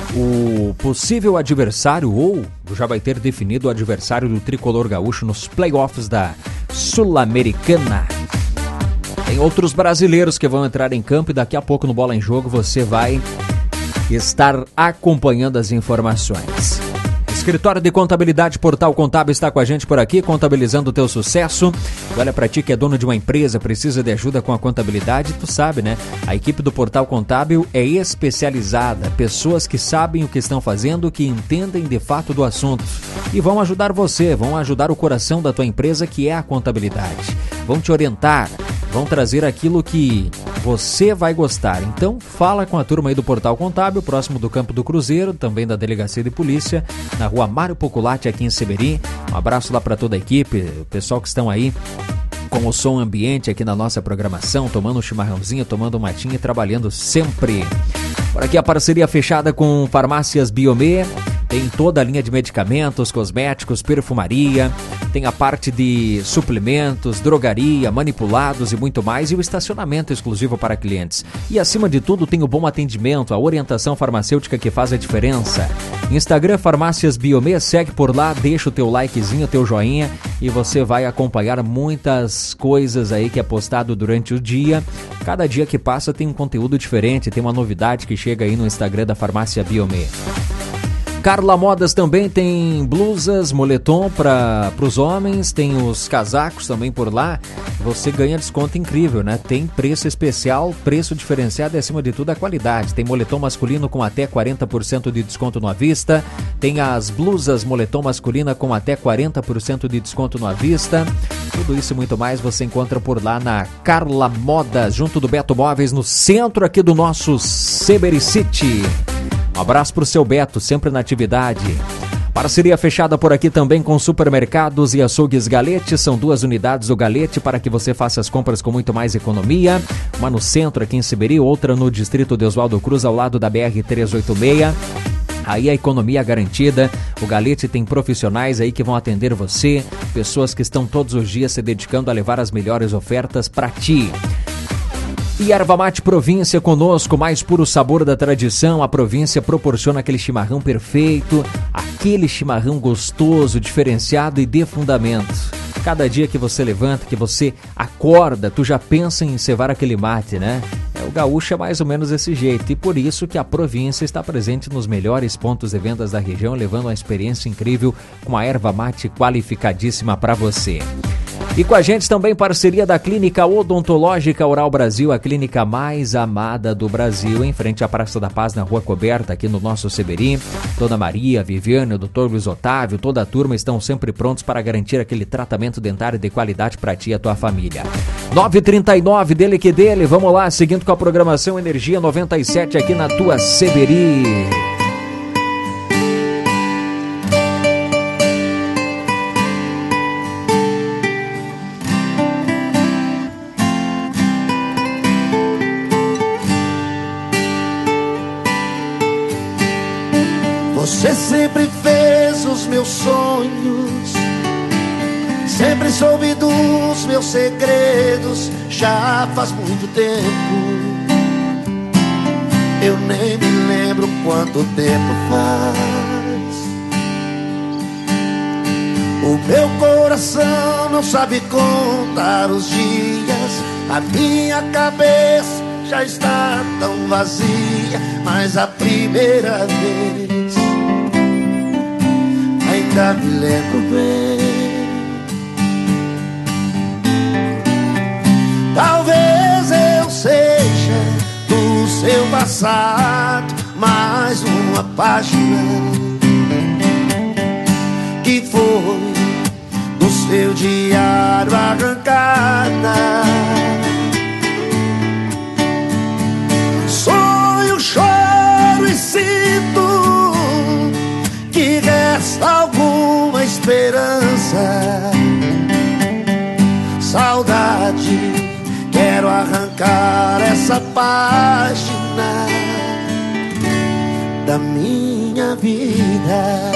o possível adversário, ou já vai ter definido o adversário do Tricolor Gaúcho nos playoffs da Sul-Americana. Tem outros brasileiros que vão entrar em campo e daqui a pouco no Bola em Jogo você vai estar acompanhando as informações. Escritório de Contabilidade Portal Contábil está com a gente por aqui, contabilizando o teu sucesso. E olha, pra ti que é dono de uma empresa, precisa de ajuda com a contabilidade, tu sabe, né? A equipe do Portal Contábil é especializada, pessoas que sabem o que estão fazendo, que entendem de fato do assunto e vão ajudar você, vão ajudar o coração da tua empresa, que é a contabilidade. Vão te orientar, vão trazer aquilo que você vai gostar. Então, fala com a turma aí do Portal Contábil, próximo do Campo do Cruzeiro, também da Delegacia de Polícia, na rua Mário Poculati, aqui em Seberi. Um abraço lá para toda a equipe, o pessoal que estão aí com o som ambiente aqui na nossa programação, tomando um chimarrãozinho, tomando um matinho e trabalhando sempre. Por aqui a parceria fechada com Farmácias Biomê. Tem toda a linha de medicamentos, cosméticos, perfumaria, tem a parte de suplementos, drogaria, manipulados e muito mais, e o estacionamento exclusivo para clientes. E acima de tudo tem o bom atendimento, a orientação farmacêutica que faz a diferença. Instagram Farmácias Biomê, segue por lá, deixa o teu likezinho, o teu joinha e você vai acompanhar muitas coisas aí que é postado durante o dia. Cada dia que passa tem um conteúdo diferente, tem uma novidade que chega aí no Instagram da Farmácia Biomê. Carla Modas também tem blusas, moletom para os homens, tem os casacos também por lá. Você ganha desconto incrível, né? Tem preço especial, preço diferenciado e acima de tudo a qualidade. Tem moletom masculino com até quarenta por cento de desconto no à vista. Tem as blusas moletom masculina com até quarenta por cento de desconto no à vista. Tudo isso e muito mais você encontra por lá na Carla Modas, junto do Beto Móveis, no centro aqui do nosso Seberi City. Um abraço pro seu Beto, sempre na atividade. Parceria fechada por aqui também com Supermercados e Açougues Galete. São duas unidades do Galete para que você faça as compras com muito mais economia. Uma no centro aqui em Seberi, outra no distrito de Oswaldo Cruz, ao lado da B R trezentos e oitenta e seis. Aí a economia é garantida. O Galete tem profissionais aí que vão atender você, pessoas que estão todos os dias se dedicando a levar as melhores ofertas para ti. E Erva Mate Província conosco, mais puro sabor da tradição. A Província proporciona aquele chimarrão perfeito, aquele chimarrão gostoso, diferenciado e de fundamento. Cada dia que você levanta, que você acorda, tu já pensa em cevar aquele mate, né? É, o gaúcho é mais ou menos desse jeito, e por isso que a Província está presente nos melhores pontos de vendas da região, levando uma experiência incrível com a erva mate qualificadíssima para você. E com a gente também parceria da Clínica Odontológica Oral Brasil, a clínica mais amada do Brasil, em frente à Praça da Paz, na Rua Coberta, aqui no nosso Seberi. Dona Maria, Viviane, o doutor Luiz Otávio, toda a turma estão sempre prontos para garantir aquele tratamento dentário de qualidade para ti e a tua família. nove e trinta e nove, dele que dele, vamos lá, seguindo com a programação Energia noventa e sete aqui na tua Seberi. Você sempre fez os meus sonhos, sempre soube dos meus segredos, já faz muito tempo. Eu nem me lembro quanto tempo faz. O meu coração não sabe contar os dias, a minha cabeça já está tão vazia, mas a primeira vez ainda me lembro bem. Talvez eu seja do seu passado mais um apaixonado que foi do seu diário arrancada. Sonho, choro e sinto que resta alguma esperança. Saudade, quero arrancar essa página da minha vida.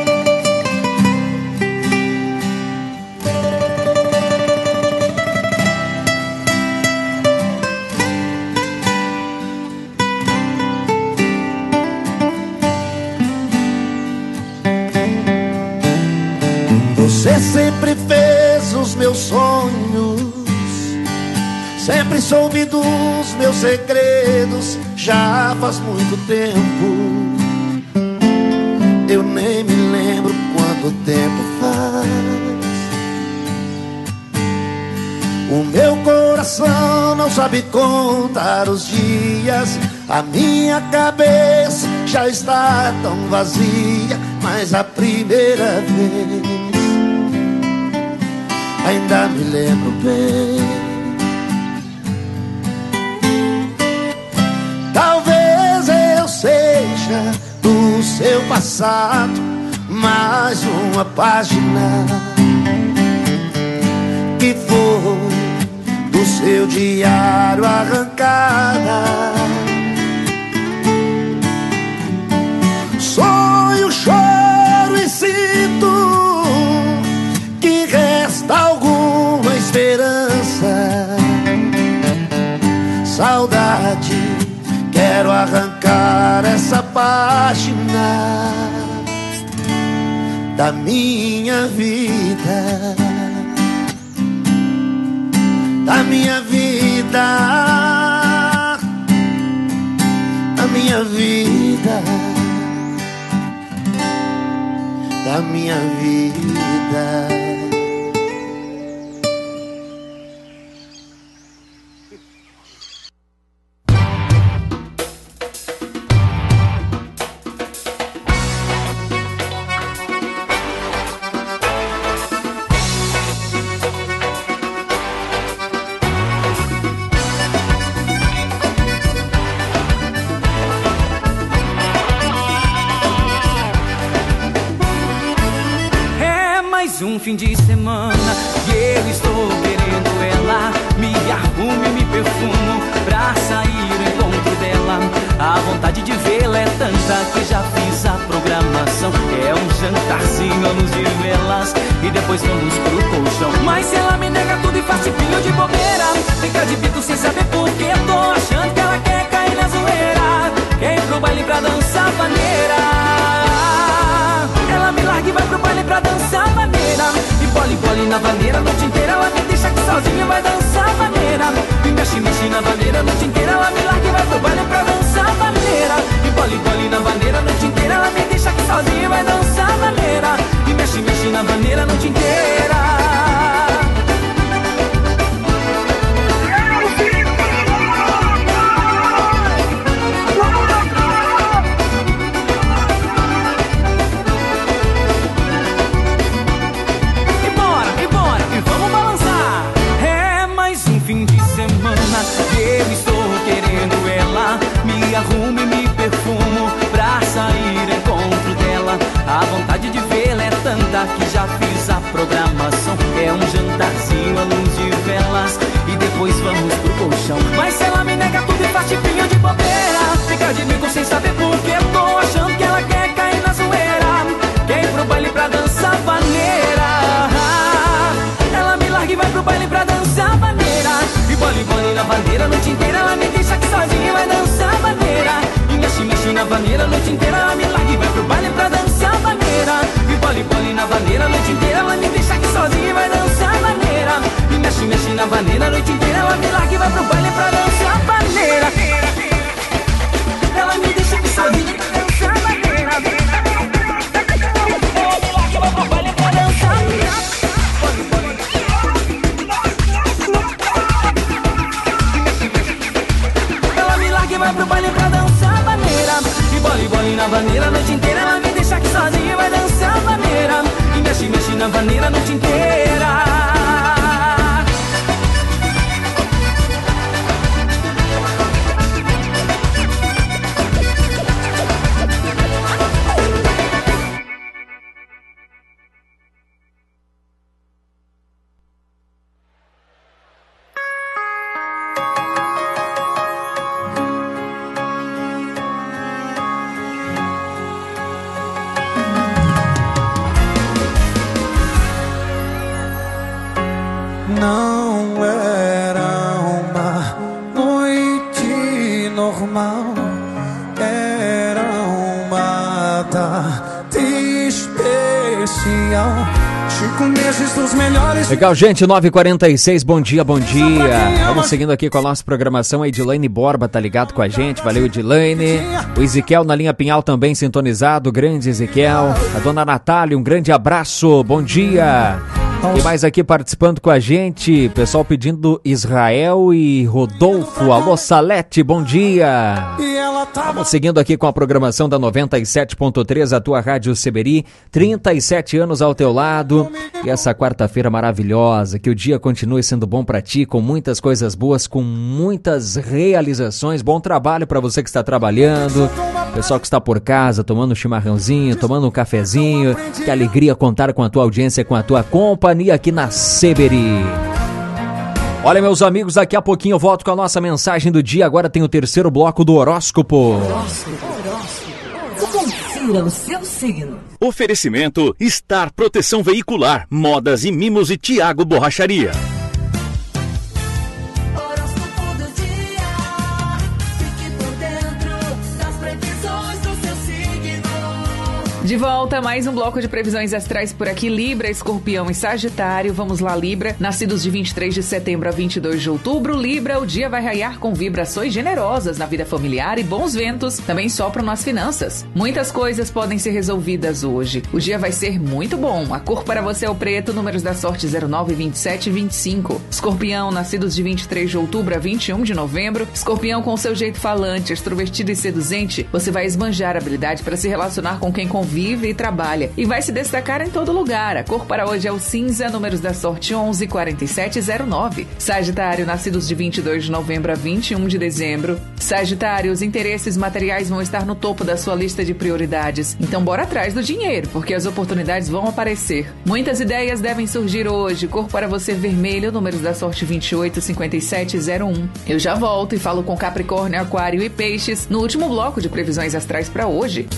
Você sempre fez os meus sonhos, sempre soube dos meus segredos. Já faz muito tempo, eu nem me lembro quanto tempo faz. O meu coração não sabe contar os dias, a minha cabeça já está tão vazia. Mas a primeira vez ainda me lembro bem. Talvez eu seja do seu passado mais uma página que foi do seu diário arrancada. Sonho, choro e sinto que resta alguma esperança. Saudade, quero arrancar essa página da minha vida, da minha vida, da minha vida, da minha vida. Um fim de semana e eu estou querendo ela. Me arrumo e me perfumo pra sair ao encontro dela. A vontade de vê-la é tanta que já fiz a programação. É um jantarzinho à luz de velas e depois vamos pro colchão. Mas se ela me nega tudo e faz tipinho de bobeira, fica de bico sem saber por que eu tô achando que ela quer cair na zoeira, quer ir pro baile pra dançar vaneira. Ela me larga e vai pro baile pra dançar vaneira. E bole, bole na vaneira a noite inteira. Ela me deixa aqui sozinha, vai dançar vaneira. E mexe, mexe na vaneira a noite inteira. Ela me larga e vai pro baile pra dançar vaneira. E bole, bole na vaneira a noite inteira. Ela me deixa aqui sozinha, vai dançar vaneira. E mexe, mexe na vaneira a noite inteira. Eu estou querendo ela. Me arrumo e me perfumo pra sair ao encontro dela. A vontade de vê-la é tanta que já fiz a programação. É um jantarzinho à luz de velas e depois vamos pro colchão. Mas se ela me nega tudo e faz tipinho de bobeira, fica de bico sem saber por que eu tô achando que ela quer cair na zoeira, quer ir pro baile pra dançar vaneira. Ela me larga e vai pro baile pra dançar vaneira. E bole, bole na vaneira a noite inteira. Ela me deixa aqui sozinha, vai dançar vaneira. E mexe, mexe na vaneira a noite inteira. Ela me larga e vai pro baile pra dançar vaneira. E bole, bole na vaneira a noite inteira. Ela me deixa aqui sozinha, vai dançar vaneira. E mexe, mexe na vaneira a noite inteira. Ela me larga e vai pro baile pra dançar vaneira. Ela me deixa aqui sozinha, vai dançar vaneira. Ela me larga e vai pro baile pra dançar vaneira. Vai pro baile pra dançar vaneira. E bole, bole na vaneira a noite inteira. Ela me deixa aqui sozinha, vai dançar vaneira. E mexe, mexe na vaneira a noite inteira. mal. Era uma tarde especial. Cinco meses dos melhores. Legal, gente, nove e quarenta e seis, bom dia, bom dia. Vamos seguindo aqui com a nossa programação. A Edilane Borba tá ligado com a gente, valeu Edilane. O Ezequiel na linha Pinhal também sintonizado, grande Ezequiel. A dona Natália, um grande abraço, bom dia. Quem mais aqui participando com a gente? Pessoal pedindo Israel e Rodolfo. Alô, Salete, bom dia. Vamos seguindo aqui com a programação da noventa e sete ponto três, a tua Rádio Seberi. trinta e sete anos ao teu lado. E essa quarta-feira maravilhosa. Que o dia continue sendo bom pra ti, com muitas coisas boas, com muitas realizações. Bom trabalho pra você que está trabalhando. Pessoal que está por casa, tomando um chimarrãozinho, tomando um cafezinho. Que alegria contar com a tua audiência, com a tua companhia aqui na Seberi. Olha, meus amigos, daqui a pouquinho eu volto com a nossa mensagem do dia. Agora tem o terceiro bloco do horóscopo. Horóscopo, horóscopo. Confira o seu signo. Oferecimento Star Proteção Veicular, Modas e Mimos e Tiago Borracharia. De volta, mais um bloco de previsões astrais por aqui. Libra, Escorpião e Sagitário. Vamos lá, Libra. Nascidos de vinte e três de setembro a vinte e dois de outubro. Libra, o dia vai raiar com vibrações generosas na vida familiar e bons ventos também sopram nas finanças. Muitas coisas podem ser resolvidas hoje. O dia vai ser muito bom. A cor para você é o preto, números da sorte zero nove, vinte e sete e vinte e cinco. Escorpião, nascidos de vinte e três de outubro a vinte e um de novembro. Escorpião, com seu jeito falante, extrovertido e seduzente, você vai esbanjar a habilidade para se relacionar com quem convive vive e trabalha e vai se destacar em todo lugar. A cor para hoje é o cinza, números da sorte onze, quarenta e sete e zero nove. Sagitário, nascidos de vinte e dois de novembro a vinte e um de dezembro. Sagitário, os interesses materiais vão estar no topo da sua lista de prioridades. Então bora atrás do dinheiro, porque as oportunidades vão aparecer. Muitas ideias devem surgir hoje. Cor para você vermelho, números da sorte vinte e oito, cinquenta e sete e zero um. Eu já volto e falo com Capricórnio, Aquário e Peixes no último bloco de previsões astrais para hoje.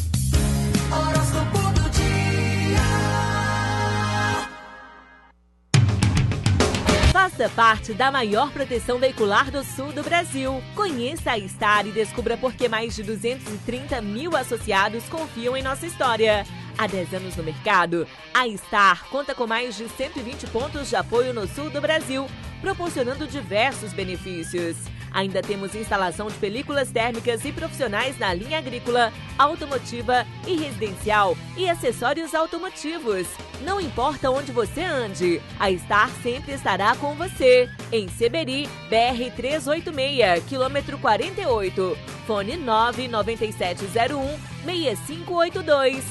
Faça parte da maior proteção veicular do sul do Brasil. Conheça a Star e descubra por que mais de duzentos e trinta mil associados confiam em nossa história. Há dez anos no mercado, a Star conta com mais de cento e vinte pontos de apoio no sul do Brasil, proporcionando diversos benefícios. Ainda temos instalação de películas térmicas e profissionais na linha agrícola, automotiva e residencial e acessórios automotivos. Não importa onde você ande, a Star sempre estará com você. Em Seberi, B R trezentos e oitenta e seis, quilômetro quarenta e oito. Fone nove nove sete zero um, seis cinco oito dois.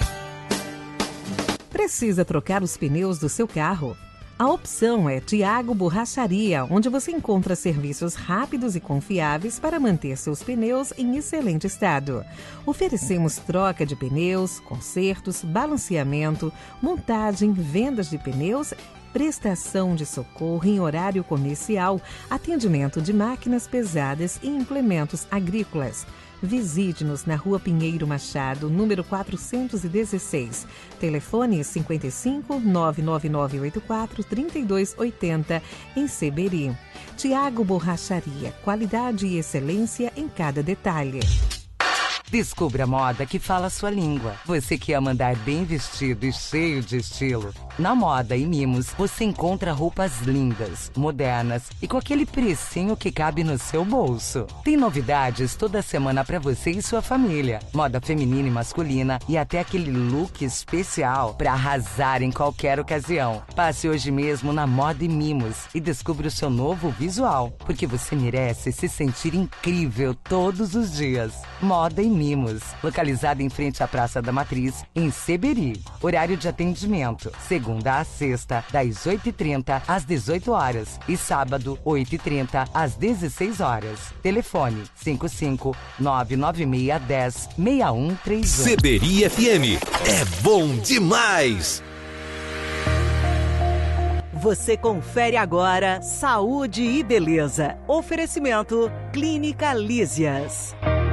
Precisa trocar os pneus do seu carro? A opção é Tiago Borracharia, onde você encontra serviços rápidos e confiáveis para manter seus pneus em excelente estado. Oferecemos troca de pneus, consertos, balanceamento, montagem, vendas de pneus, prestação de socorro em horário comercial, atendimento de máquinas pesadas e implementos agrícolas. Visite-nos na Rua Pinheiro Machado, número quatrocentos e dezesseis. Telefone cinquenta e cinco, nove nove nove oito quatro, trinta e dois oitenta, em Seberi. Tiago Borracharia, qualidade e excelência em cada detalhe. Descubra a moda que fala a sua língua. Você que ama andar bem vestido e cheio de estilo. Na Moda e Mimos, você encontra roupas lindas, modernas e com aquele precinho que cabe no seu bolso. Tem novidades toda semana para você e sua família. Moda feminina e masculina e até aquele look especial para arrasar em qualquer ocasião. Passe hoje mesmo na Moda e Mimos e descubra o seu novo visual, porque você merece se sentir incrível todos os dias. Moda e Mimos, localizada em frente à Praça da Matriz, em Seberi. Horário de atendimento, segunda a sexta, das oito e trinta às dezoito horas e sábado, oito e trinta às dezesseis horas. Telefone cinco cinco, nove nove seis, um zero, seis um três um. Seberi F M, é bom demais! Você confere agora Saúde e Beleza. Oferecimento Clínica Lísias.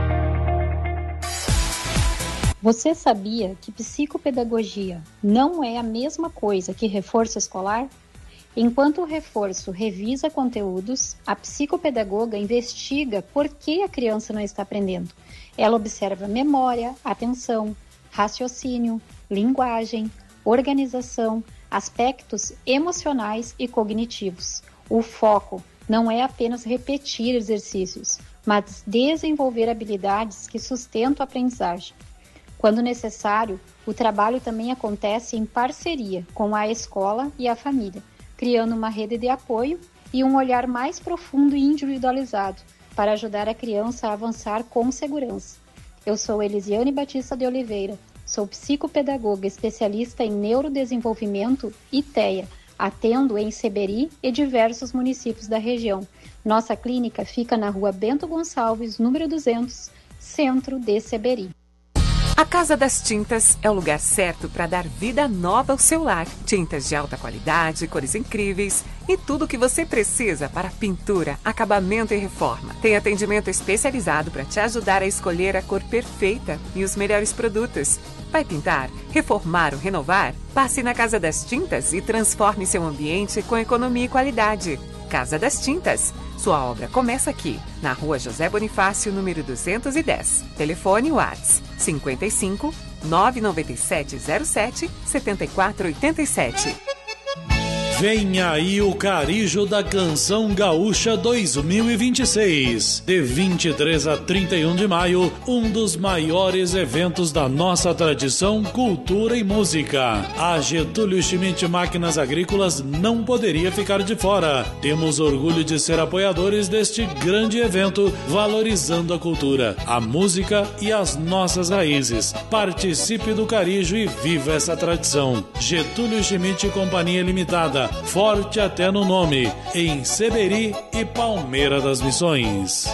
Você sabia que psicopedagogia não é a mesma coisa que reforço escolar? Enquanto o reforço revisa conteúdos, a psicopedagoga investiga por que a criança não está aprendendo. Ela observa memória, atenção, raciocínio, linguagem, organização, aspectos emocionais e cognitivos. O foco não é apenas repetir exercícios, mas desenvolver habilidades que sustentam a aprendizagem. Quando necessário, o trabalho também acontece em parceria com a escola e a família, criando uma rede de apoio e um olhar mais profundo e individualizado para ajudar a criança a avançar com segurança. Eu sou Elisiane Batista de Oliveira, sou psicopedagoga especialista em neurodesenvolvimento e T E A, atendo em Seberi e diversos municípios da região. Nossa clínica fica na rua Bento Gonçalves, número duzentos, centro de Seberi. A Casa das Tintas é o lugar certo para dar vida nova ao seu lar. Tintas de alta qualidade, cores incríveis e tudo o que você precisa para pintura, acabamento e reforma. Tem atendimento especializado para te ajudar a escolher a cor perfeita e os melhores produtos. Vai pintar, reformar ou renovar? Passe na Casa das Tintas e transforme seu ambiente com economia e qualidade. Casa das Tintas. Sua obra começa aqui, na Rua José Bonifácio, número duzentos e dez. Telefone WhatsApp cinquenta e cinco, nove nove sete zero sete, sete quatro oito sete. Vem aí o Carijo da Canção Gaúcha dois mil e vinte e seis. De vinte e três a trinta e um de maio, um dos maiores eventos da nossa tradição, cultura e música. A Getúlio Schmidt Máquinas Agrícolas não poderia ficar de fora. Temos orgulho de ser apoiadores deste grande evento, valorizando a cultura, a música e as nossas raízes. Participe do Carijo e viva essa tradição. Getúlio Schmidt Companhia Limitada, forte até no nome, em Seberi e Palmeira das Missões.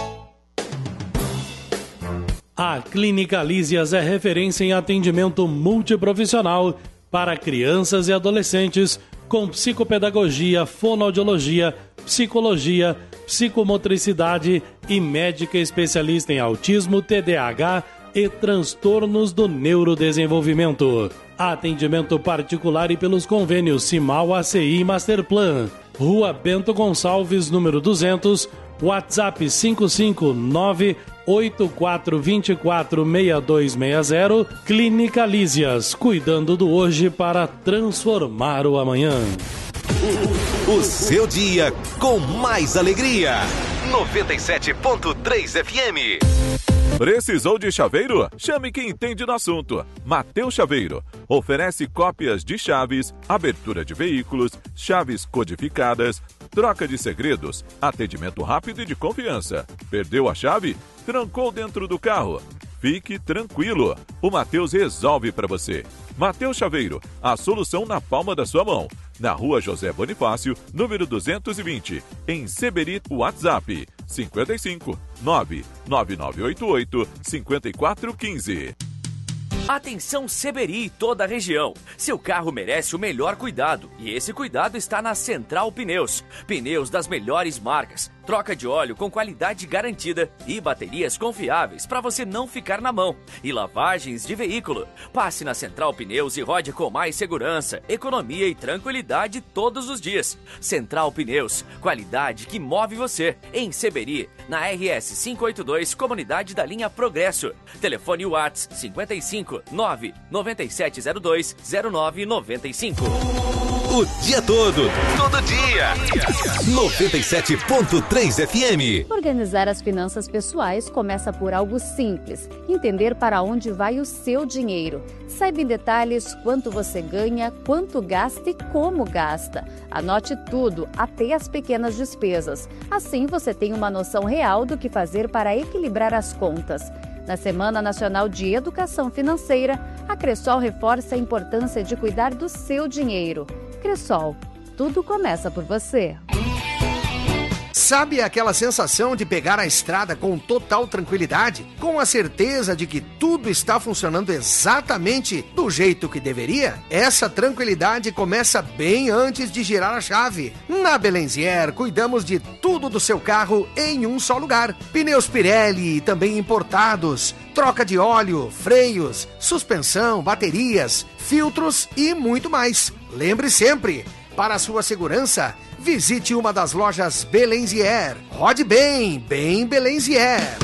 A Clínica Lísias é referência em atendimento multiprofissional para crianças e adolescentes com psicopedagogia, fonoaudiologia, psicologia, psicomotricidade e médica especialista em autismo, T D A H e transtornos do neurodesenvolvimento. Atendimento particular e pelos convênios Cimal, A C I e Masterplan. Rua Bento Gonçalves, número duzentos, WhatsApp cinco cinco nove oito quatro dois quatro seis dois seis zero. Clínica Lísias, cuidando do hoje para transformar o amanhã. O, o seu dia com mais alegria. noventa e sete ponto três F M. Precisou de chaveiro? Chame quem entende do assunto. Mateus Chaveiro oferece cópias de chaves, abertura de veículos, chaves codificadas, troca de segredos, atendimento rápido e de confiança. Perdeu a chave? Trancou dentro do carro? Fique tranquilo, o Mateus resolve para você. Mateus Chaveiro, a solução na palma da sua mão. Na Rua José Bonifácio, número duzentos e vinte, em Seberi, WhatsApp cinquenta e cinco, nove nove nove oito oito, cinco quatro um cinco. Atenção Seberi e toda a região. Seu carro merece o melhor cuidado e esse cuidado está na Central Pneus. Pneus das melhores marcas, troca de óleo com qualidade garantida e baterias confiáveis para você não ficar na mão. E lavagens de veículo. Passe na Central Pneus e rode com mais segurança, economia e tranquilidade todos os dias. Central Pneus, qualidade que move você. Em Seberi, na R S quinhentos e oitenta e dois, Comunidade da Linha Progresso. Telefone WhatsApp cinquenta e cinco, nove nove sete zero dois, zero nove nove cinco. O dia todo, todo dia. noventa e sete ponto três F M. Organizar as finanças pessoais começa por algo simples: entender para onde vai o seu dinheiro. Saiba em detalhes quanto você ganha, quanto gasta e como gasta. Anote tudo, até as pequenas despesas. Assim você tem uma noção real do que fazer para equilibrar as contas. Na Semana Nacional de Educação Financeira, a Cressol reforça a importância de cuidar do seu dinheiro. Cressol, tudo começa por você. Sabe aquela sensação de pegar a estrada com total tranquilidade, com a certeza de que tudo está funcionando exatamente do jeito que deveria? Essa tranquilidade começa bem antes de girar a chave. Na Belenzier, cuidamos de tudo do seu carro em um só lugar. Pneus Pirelli, também importados, troca de óleo, freios, suspensão, baterias, filtros e muito mais. Lembre sempre, Para sua segurança, visite uma das lojas Belenzier. Rode bem, bem Belenzier.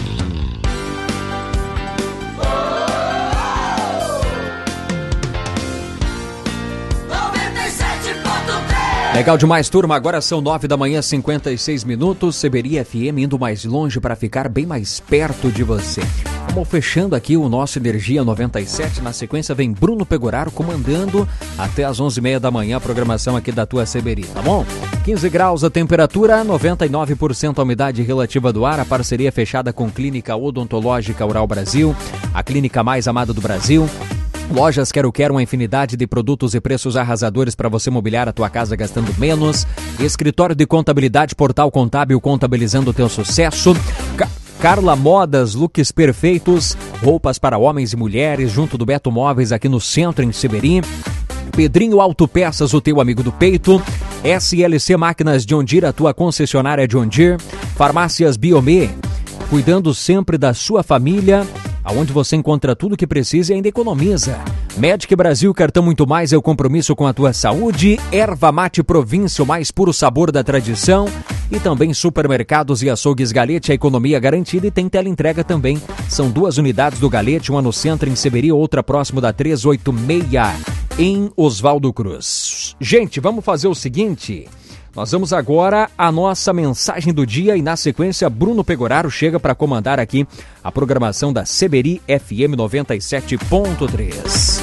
Legal demais, turma. Agora são nove da manhã, cinquenta e seis minutos. Seberi F M indo mais longe para ficar bem mais perto de você. Vamos fechando aqui o nosso Energia noventa e sete. Na sequência vem Bruno Pegoraro comandando até as onze e meia da manhã a programação aqui da tua Seberi, tá bom? quinze graus a temperatura, noventa e nove por cento a umidade relativa do ar. A parceria fechada com Clínica Odontológica Oral Brasil, a clínica mais amada do Brasil. Lojas Quero Quero, uma infinidade de produtos e preços arrasadores para você mobiliar a tua casa gastando menos. Escritório de Contabilidade, Portal Contábil, contabilizando o teu sucesso. Ca- Carla Modas, looks perfeitos, roupas para homens e mulheres, junto do Beto Móveis aqui no centro, em Seberi. Pedrinho Autopeças, o teu amigo do peito. S L C Máquinas John Deere, a tua concessionária John Deere. Farmácias Biomê, cuidando sempre da sua família, aonde você encontra tudo o que precisa e ainda economiza. Medic Brasil, cartão Muito Mais é o compromisso com a tua saúde. Erva Mate Província, o mais puro sabor da tradição. E também supermercados e açougues Galete, a economia garantida, e tem teleentrega também. São duas unidades do Galete, uma no centro em Seberi, outra próximo da trezentos e oitenta e seis em Oswaldo Cruz. Gente, vamos fazer o seguinte... Nós vamos agora à nossa mensagem do dia e na sequência Bruno Pegoraro chega para comandar aqui a programação da Seberi F M noventa e sete ponto três.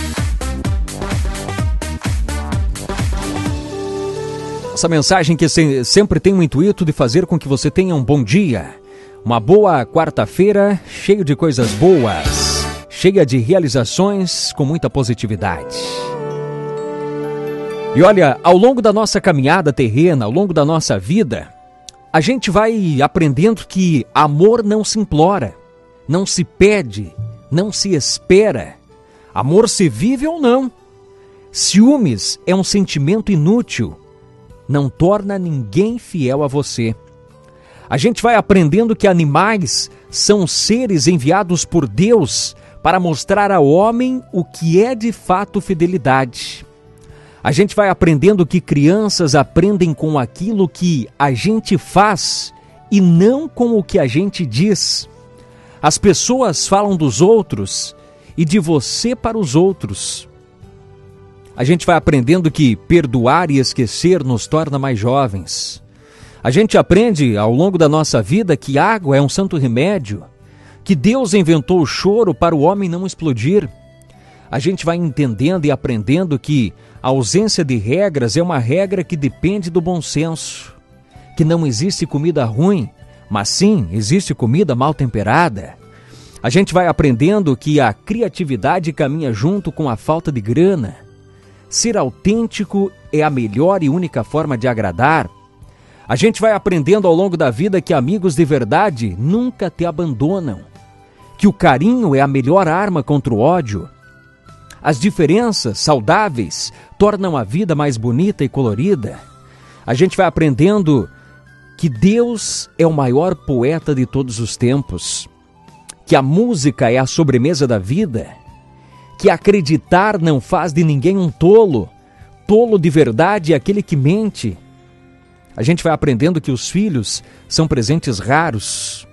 Essa mensagem que sempre tem o intuito de fazer com que você tenha um bom dia, uma boa quarta-feira, cheio de coisas boas, cheia de realizações, com muita positividade. E olha, ao longo da nossa caminhada terrena, ao longo da nossa vida, a gente vai aprendendo que amor não se implora, não se pede, não se espera. Amor se vive ou não. Ciúmes é um sentimento inútil, não torna ninguém fiel a você. A gente vai aprendendo que animais são seres enviados por Deus para mostrar ao homem o que é de fato fidelidade. A gente vai aprendendo que crianças aprendem com aquilo que a gente faz e não com o que a gente diz. As pessoas falam dos outros e de você para os outros. A gente vai aprendendo que perdoar e esquecer nos torna mais jovens. A gente aprende ao longo da nossa vida que água é um santo remédio, que Deus inventou o choro para o homem não explodir. A gente vai entendendo e aprendendo que a ausência de regras é uma regra que depende do bom senso, que não existe comida ruim, mas sim existe comida mal temperada. A gente vai aprendendo que a criatividade caminha junto com a falta de grana. Ser autêntico é a melhor e única forma de agradar. A gente vai aprendendo ao longo da vida que amigos de verdade nunca te abandonam, que o carinho é a melhor arma contra o ódio. As diferenças saudáveis tornam a vida mais bonita e colorida. A gente vai aprendendo que Deus é o maior poeta de todos os tempos, que a música é a sobremesa da vida, que acreditar não faz de ninguém um tolo, tolo de verdade é aquele que mente. A gente vai aprendendo que os filhos são presentes raros.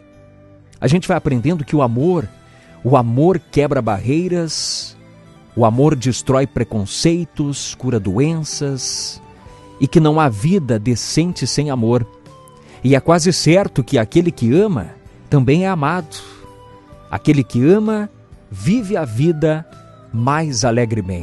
A gente vai aprendendo que o amor, o amor quebra barreiras, o amor destrói preconceitos, cura doenças, e que não há vida decente sem amor. E é quase certo que aquele que ama também é amado. Aquele que ama vive a vida mais alegremente.